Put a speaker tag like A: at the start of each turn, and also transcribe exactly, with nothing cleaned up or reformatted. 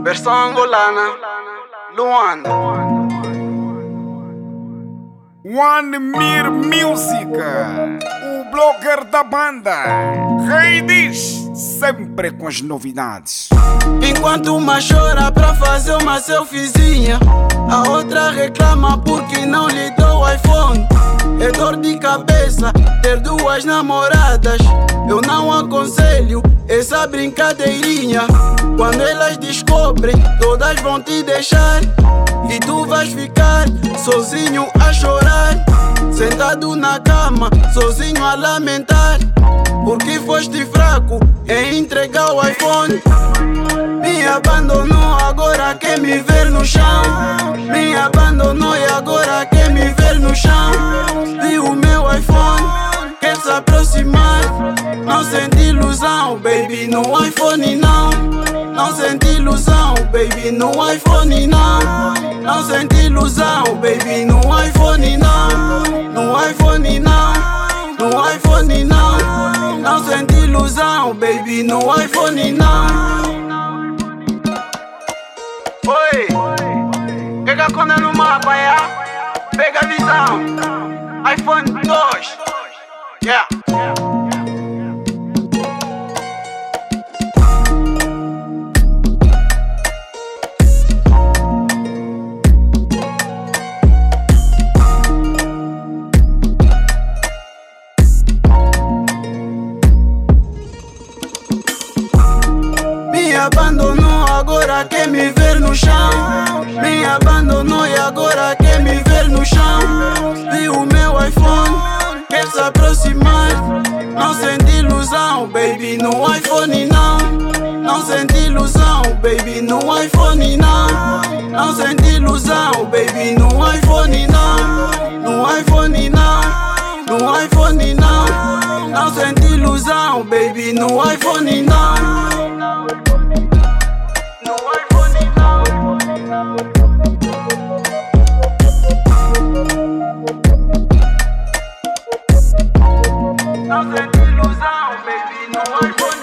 A: Versão angolana, Luanda.
B: One Mir Música, o blogger da banda. Rei diz, sempre com as novidades.
A: Enquanto uma chora pra fazer uma selfiezinha, a outra reclama porque não lhe dou o iPhone. É dor de cabeça ter duas namoradas. Eu não aconselho essa brincadeirinha. Quando elas descobrem, todas vão te deixar e tu vais ficar sozinho a chorar, sentado na cama, sozinho a lamentar, porque foste fraco em entregar o iPhone. Me abandonou, agora quer me ver no chão. Me abandonou e agora quer me ver no chão. Vi o meu iPhone, quer se aproximar. Não senti ilusão, baby, no iPhone não. Não senti ilusão, baby, no iPhone não. Não senti ilusão, baby, no iPhone não. No iPhone não, no iPhone não. Não senti ilusão, baby, no iPhone não. Oi, pega quando no mapa, yeah? Pega a visão, iPhone dois, yeah. Me abandonou, agora quer me ver no chão. Me abandonou e agora quer me ver no chão. Vi o meu iPhone, quer se aproximar. Não senti ilusão, baby, no iPhone não. Não senti ilusão, baby, no iPhone não. Não senti ilusão, baby, no iPhone não. No iPhone não, no iPhone não. Não senti ilusão, baby, no iPhone não. Não senti ilusão, baby, no iPhone.